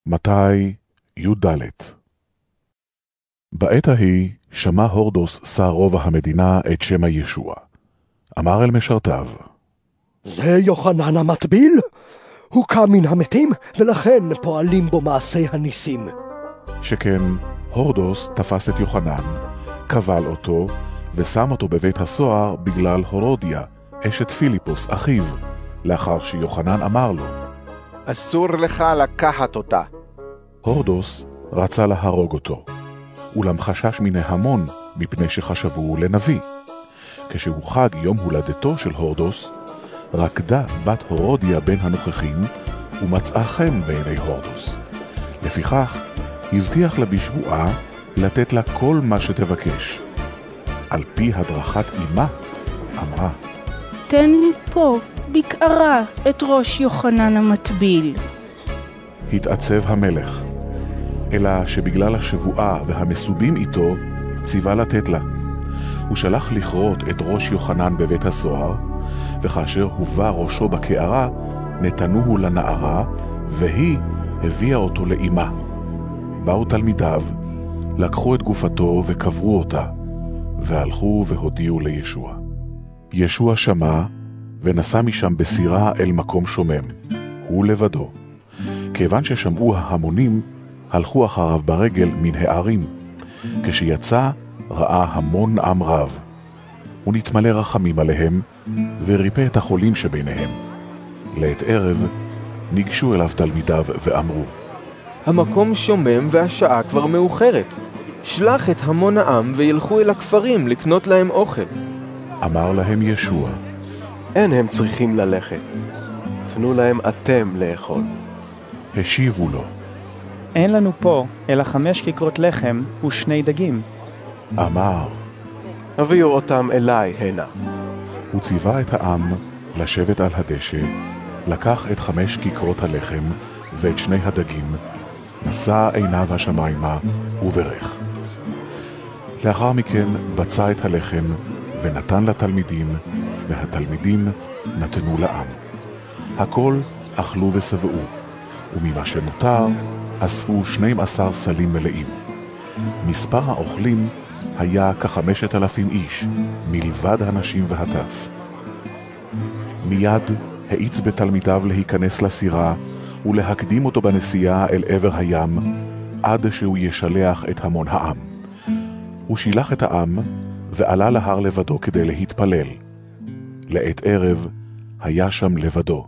מתי י"ד. בעת ההיא שמע הורדוס שר רובע המדינה את שם ישוע. אמר אל משרתיו, זה יוחנן המטביל? הוא קם מן המתים, ולכן פועלים בו מעשי הניסים. שכן הורדוס תפס את יוחנן, קבל אותו, ושם אותו בבית הסוהר בגלל הורודיה, אשת פיליפוס, אחיו, לאחר שיוחנן אמר לו, אסור לך לקחת אותה. הורדוס רצה להרוג אותו, אולם חשש מן ההמון מפני שחשבו לנביא. כשהוא חג יום הולדתו של הורדוס, רקדה בת הורודיה בין הנוכחים ומצאה חן בעיני הורדוס. לפיכך הבטיח לה בשבועה לתת לה כל מה שתבקש. על פי הדרכת אמה אמרה, תן לי פה בקערה את ראש יוחנן המטביל. התעצב המלך, אלא שבגלל השבועה והמסובים איתו ציווה לתת לה. הוא שלח לכרות את ראש יוחנן בבית הסוהר, וכאשר הובא ראשו בקערה נתנוהו לנערה, והיא הביאה אותו לאמה. באו תלמידיו, לקחו את גופתו וקברו אותה, והלכו והודיעו לישוע. ישוע שמע ונסע משם בסירה אל מקום שומם, הוא לבדו. כיוון ששמעו ההמונים, הלכו אחריו ברגל מן הערים. כשיצא ראה המון עם רב. הוא נתמלא רחמים עליהם, וריפא את החולים שביניהם. לעת ערב ניגשו אליו תלמידיו ואמרו, המקום שומם והשעה כבר מאוחרת. שלח את המון העם וילכו אל הכפרים לקנות להם אוכל. אמר להם ישוע, אין הם צריכים ללכת. תנו להם אתם לאכול. השיבו לו, אין לנו פה אלא 5 כיכרות לחם ו2 דגים. אמר, הביאו אותם אליי הנה. הוא ציווה את העם לשבת על הדשא, לקח את 5 כיכרות הלחם ואת 2 הדגים, נשא עיניו השמיימה וברך. לאחר מכן בצע את הלחם ונתן לתלמידים, והתלמידים נתנו לעם. הכל אכלו ושבעו, וממה שנותר אספו 12 סלים מלאים. מספר האוכלים היה כ5,000 איש, מלבד הנשים והטף. מיד האיץ בתלמידיו להיכנס לסירה ולהקדים אותו בנסיעה אל עבר הים, עד שהוא ישלח את המון העם. הוא שילח את העם ועלה להר לבדו כדי להתפלל. לעת ערב היה שם לבדו.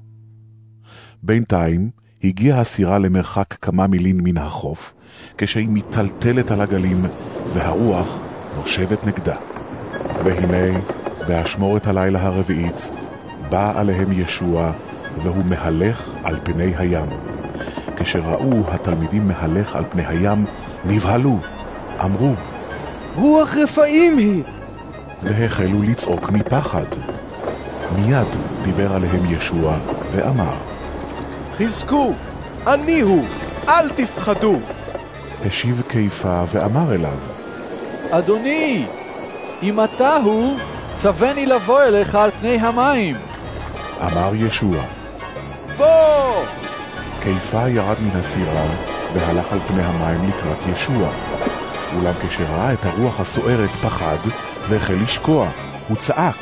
בינתיים הגיעה הסירה למרחק כמה מילין מן החוף, כשהיא מטלטלת על הגלים והרוח נושבת נגדה. והנה באשמורת הלילה הרביעית בא עליהם ישוע, והוא מהלך על פני הים. כשראו התלמידים מהלך על פני הים, נבהלו, אמרו, רוח רפאים היא! והחלו לצעוק מפחד. מיד דיבר עליהם ישוע ואמר, חזקו, אני הוא, אל תפחדו. השיב קיפה ואמר אליו, אדוני, אם אתה הוא, צווני לבוא אליך על פני המים. אמר ישוע, בוא! קיפה ירד מן הסירה והלך על פני המים לקראת ישוע. אולם כשראה את הרוח הסוערת פחד והחל לשקוע, הוא צעק,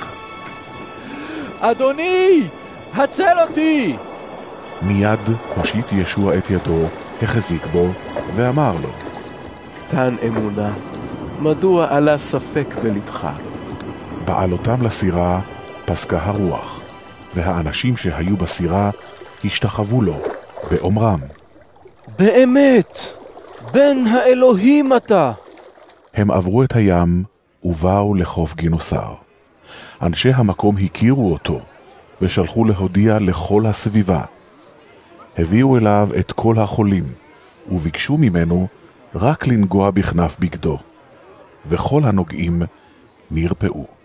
אדוני, הצל אותי! מיד הושיט ישוע את ידו, החזיק בו ואמר לו, קטן אמונה, מדוע עלה ספק בלבך? בעלותם לסירה פסקה הרוח, והאנשים שהיו בסירה השתחוו לו באומרם, באמת, בן האלוהים אתה. הם עברו את הים ובאו לחוף גינוסר. אנשי המקום הכירו אותו ושלחו להודיע לכל הסביבה. הביאו אליו את כל החולים וביקשו ממנו רק לנגוע בכנף בגדו, וכל הנוגעים נרפאו.